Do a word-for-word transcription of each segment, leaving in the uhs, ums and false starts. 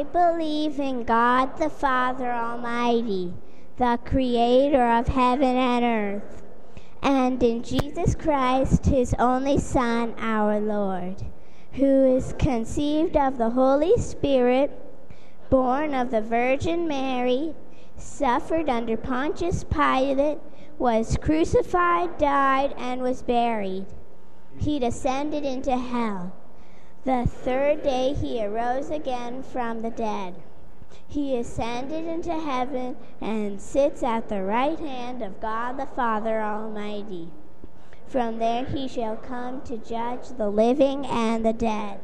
I believe in God the Father Almighty, the creator of heaven and earth, and in Jesus Christ, his only Son, our Lord, who is conceived of the Holy Spirit, born of the Virgin Mary, suffered under Pontius Pilate, was crucified, died, and was buried. He descended into hell. The third day he arose again from the dead. He ascended into heaven and sits at the right hand of God the Father Almighty. From there he shall come to judge the living and the dead.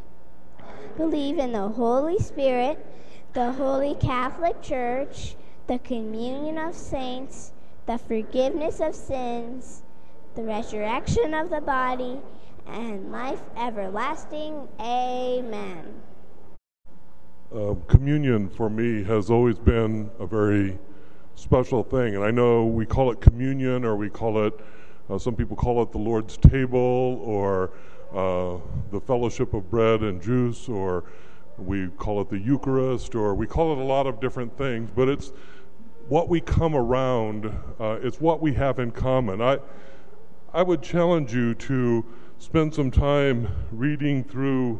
Believe in the Holy Spirit, the Holy Catholic Church, the communion of saints, the forgiveness of sins, the resurrection of the body, and life everlasting. Amen. Uh, communion for me has always been a very special thing, and I know we call it communion, or we call it, uh, some people call it the Lord's table, or uh, the fellowship of bread and juice, or we call it the Eucharist, or we call it a lot of different things, but it's what we come around, uh, it's what we have in common. I, I would challenge you to spend some time reading through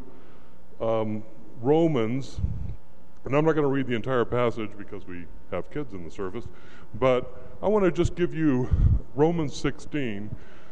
um, Romans, and I'm not going to read the entire passage because we have kids in the service, but I want to just give you Romans sixteen,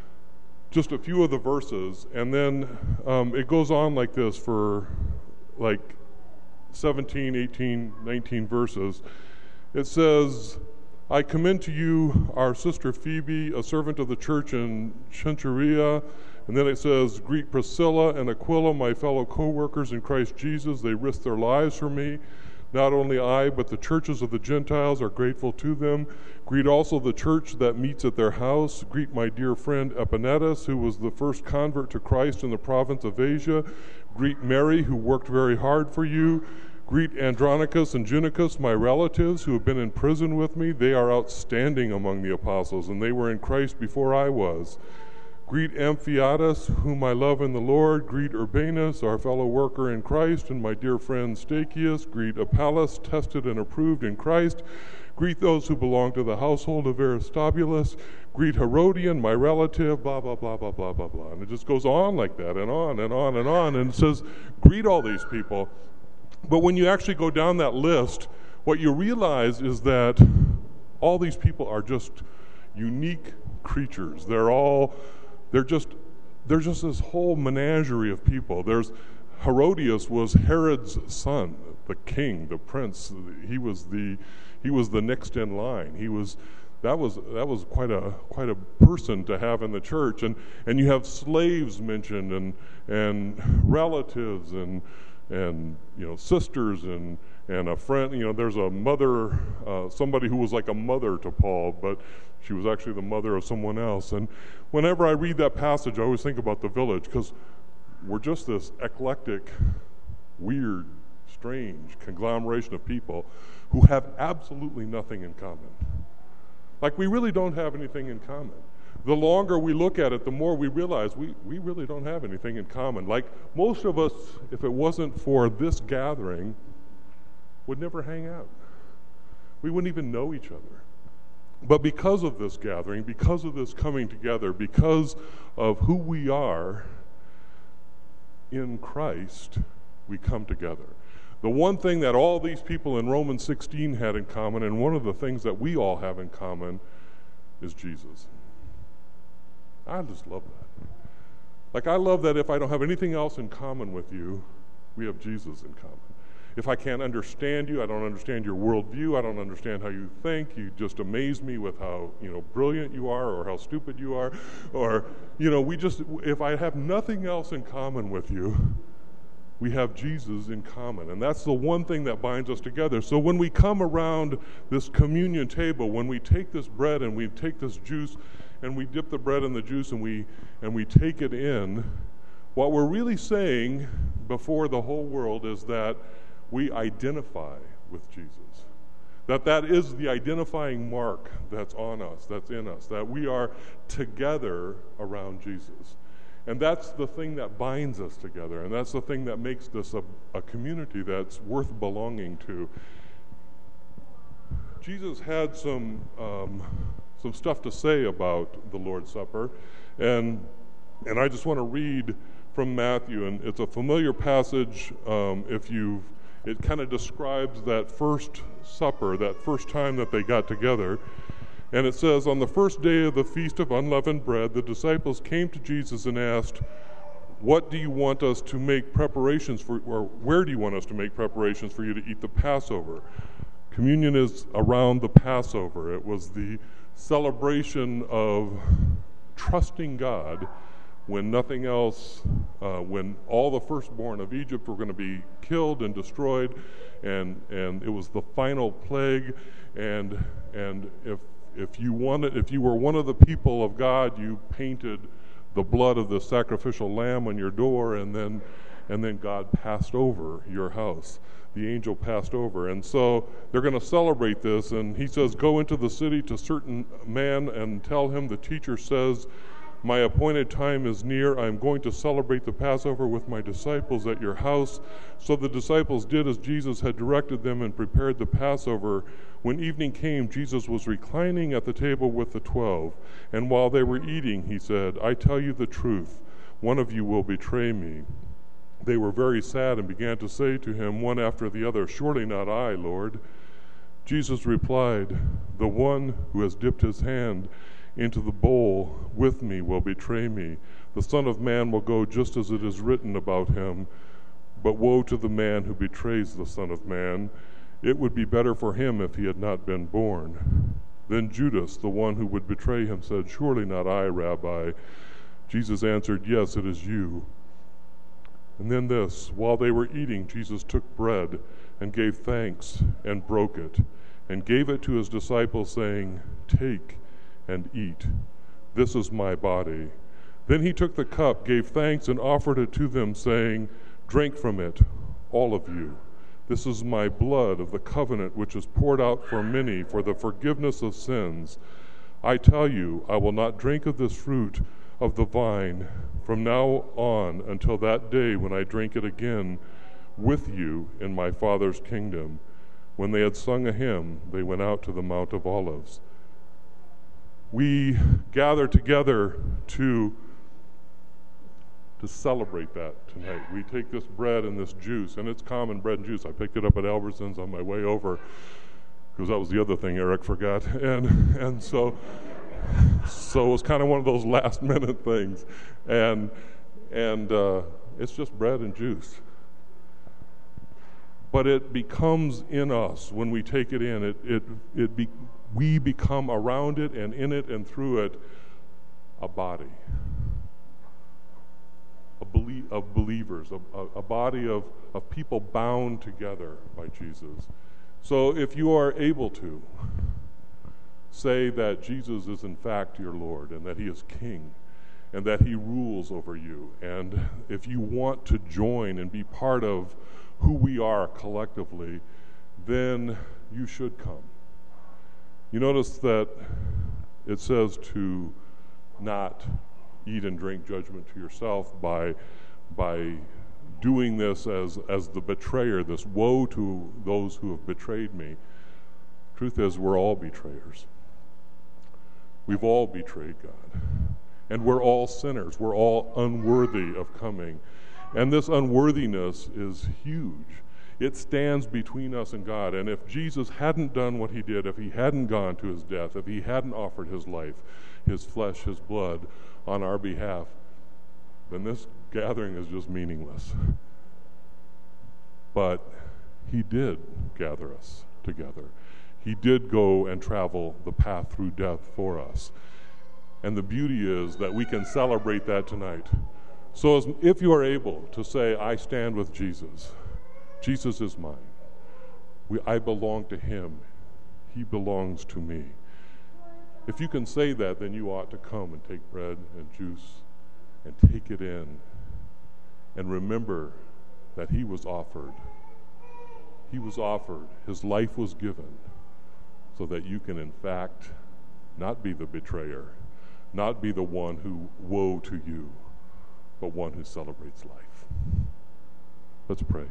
just a few of the verses, and then um, it goes on like this for like seventeen, eighteen, nineteen verses. It says, I commend to you our sister Phoebe, a servant of the church in Cenchrea. And then it says, greet Priscilla and Aquila, my fellow co-workers in Christ Jesus. They risked their lives for me. Not only I, but the churches of the Gentiles are grateful to them. Greet also the church that meets at their house. Greet my dear friend Epanetus, who was the first convert to Christ in the province of Asia. Greet Mary, who worked very hard for you. Greet Andronicus and Junicus, my relatives, who have been in prison with me. They are outstanding among the apostles, and they were in Christ before I was. Greet Amphiatus, whom I love in the Lord. Greet Urbanus, our fellow worker in Christ, and my dear friend Stachys. Greet Apelles, tested and approved in Christ. Greet those who belong to the household of Aristobulus. Greet Herodian, my relative, blah, blah, blah, blah, blah, blah, blah. And it just goes on like that, and on and on and on. And it says, greet all these people. But when you actually go down that list, what you realize is that all these people are just unique creatures. They're all... They're just, there's just this whole menagerie of people. There's Herodias was Herod's son, the king, the prince. He was the, he was the next in line. He was, that was that was quite a quite a person to have in the church. And and you have slaves mentioned, and and relatives, and and you know sisters, and and a friend. You know, there's a mother, uh, somebody who was like a mother to Paul, but she was actually the mother of someone else. And whenever I read that passage, I always think about the village, because we're just this eclectic, weird, strange conglomeration of people who have absolutely nothing in common. Like, we really don't have anything in common. The longer we look at it, the more we realize we, we really don't have anything in common. Like, most of us, if it wasn't for this gathering, would never hang out. We wouldn't even know each other. But because of this gathering, because of this coming together, because of who we are in Christ, we come together. The one thing that all these people in Romans sixteen had in common, and one of the things that we all have in common, is Jesus. I just love that. Like, I love that if I don't have anything else in common with you, we have Jesus in common. If I can't understand you, I don't understand your worldview, I don't understand how you think, you just amaze me with how, you know, brilliant you are, or how stupid you are, or, you know, we just, if I have nothing else in common with you, we have Jesus in common. And that's the one thing that binds us together. So when we come around this communion table, when we take this bread and we take this juice, and we dip the bread in the juice and we and we take it in, what we're really saying before the whole world is that we identify with Jesus. That that is the identifying mark that's on us, that's in us, that we are together around Jesus. And that's the thing that binds us together, and that's the thing that makes this a, a community that's worth belonging to. Jesus had some um, some stuff to say about the Lord's Supper, and and I just want to read from Matthew, and it's a familiar passage. Um, if you, it kind of describes that first supper, that first time that they got together. And it says, on the first day of the Feast of Unleavened Bread, the disciples came to Jesus and asked, what do you want us to make preparations for, or where do you want us to make preparations for you to eat the Passover? Communion is around the Passover. It was the celebration of trusting God when nothing else, uh, when all the firstborn of Egypt were going to be killed and destroyed, and and it was the final plague, and and if If you wanted, if you were one of the people of God, you painted the blood of the sacrificial lamb on your door, and then, and then God passed over your house. The angel passed over, and so they're going to celebrate this. And he says, "Go into the city to certain man and tell him the teacher says, my appointed time is near. I am going to celebrate the Passover with my disciples at your house." So the disciples did as Jesus had directed them and prepared the Passover. When evening came, Jesus was reclining at the table with the twelve. And while they were eating, he said, "I tell you the truth, one of you will betray me." They were very sad and began to say to him one after the other, "Surely not I, Lord." Jesus replied, "The one who has dipped his hand into the bowl with me will betray me. The Son of Man will go just as it is written about him. But woe to the man who betrays the Son of Man. It would be better for him if he had not been born." Then Judas, the one who would betray him, said, "Surely not I, Rabbi." Jesus answered, "Yes, it is you." And then this, while they were eating, Jesus took bread and gave thanks and broke it and gave it to his disciples, saying, "Take and eat. This is my body." Then he took the cup, gave thanks, and offered it to them, saying, "Drink from it, all of you. This is my blood of the covenant, which is poured out for many for the forgiveness of sins. I tell you, I will not drink of this fruit of the vine from now on until that day when I drink it again with you in my Father's kingdom." When they had sung a hymn, they went out to the Mount of Olives. We gather together to to celebrate that tonight. We take this bread and this juice, and it's common bread and juice. I picked it up at Albertsons on my way over, because that was the other thing Eric forgot. And and so so it was kind of one of those last minute things. And and uh, it's just bread and juice. But it becomes in us when we take it in. It it it be, we become around it and in it and through it a body. A belie- of believers, a, a, a body of, of people bound together by Jesus. So if you are able to, say that Jesus is in fact your Lord, and that he is King, and that he rules over you. And if you want to join and be part of who we are collectively, then you should come. You notice that it says to not eat and drink judgment to yourself by by doing this as, as the betrayer, this woe to those who have betrayed me. Truth is, we're all betrayers. We've all betrayed God. And we're all sinners. We're all unworthy of coming. And this unworthiness is huge. It stands between us and God. And if Jesus hadn't done what he did, if he hadn't gone to his death, if he hadn't offered his life, his flesh, his blood on our behalf, then this gathering is just meaningless. But he did gather us together. He did go and travel the path through death for us. And the beauty is that we can celebrate that tonight. So as, if you are able to say, "I stand with Jesus. Jesus is mine. We, I belong to him. He belongs to me." If you can say that, then you ought to come and take bread and juice and take it in and remember that he was offered. He was offered. His life was given so that you can, in fact, not be the betrayer, not be the one who woe to you, but one who celebrates life. Let's pray.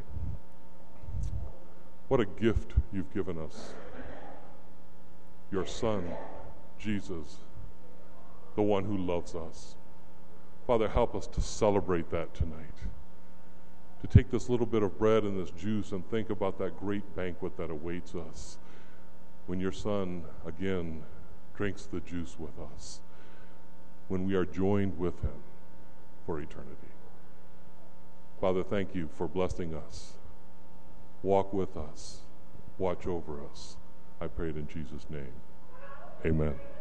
What a gift you've given us. Your Son, Jesus, the one who loves us. Father, help us to celebrate that tonight. To take this little bit of bread and this juice and think about that great banquet that awaits us when your Son, again, drinks the juice with us, when we are joined with him for eternity. Father, thank you for blessing us. Walk with us. Watch over us. I pray it in Jesus' name. Amen.